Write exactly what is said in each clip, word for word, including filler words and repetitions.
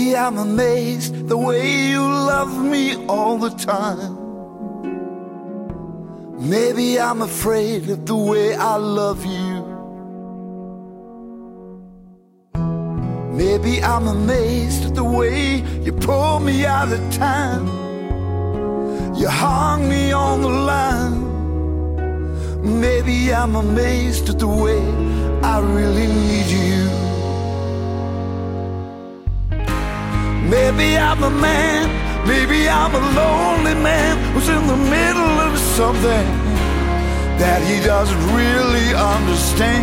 Maybe I'm amazed the way you love me all the time. Maybe I'm afraid of the way I love you. Maybe I'm amazed at the way you pull me out of time. You hung me on the line. Maybe I'm amazed at the way I really need you. Maybe I'm a man, maybe I'm a lonely man who's in the middle of something that he doesn't really understand.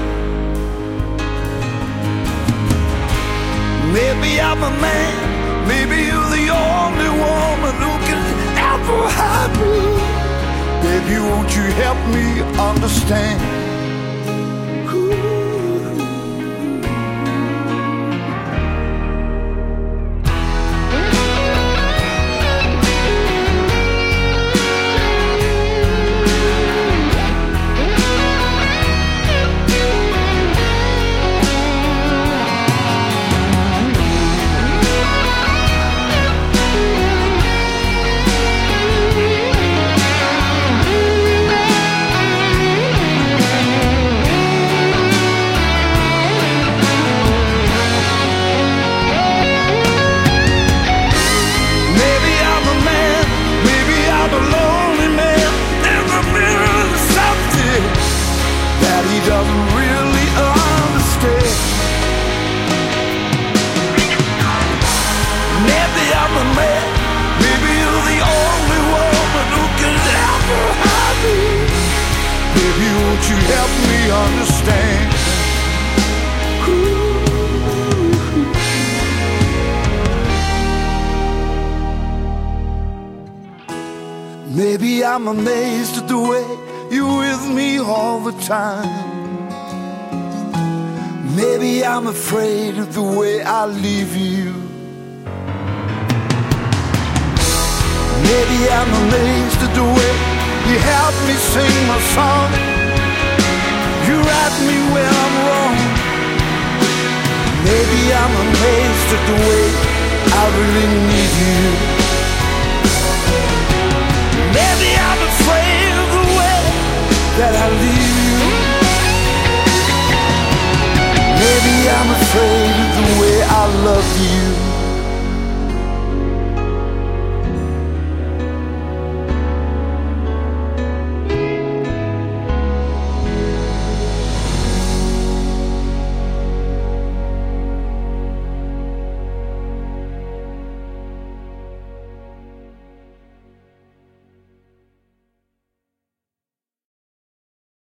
Maybe I'm a man, maybe you're the only woman who can ever have me. Baby, won't you help me understand? Doesn't really understand. Maybe I'm a man, maybe you're the only woman who can ever have me. Baby, won't you help me understand? Ooh. Maybe I'm amazed at the way you're with me all the time. Maybe I'm afraid of the way I leave you. Maybe I'm amazed at the way you help me sing my song. You right me when I'm wrong. Maybe I'm amazed at the way I really need you. Maybe I'm afraid of the way that I leave you. Maybe I'm afraid of the way I love you.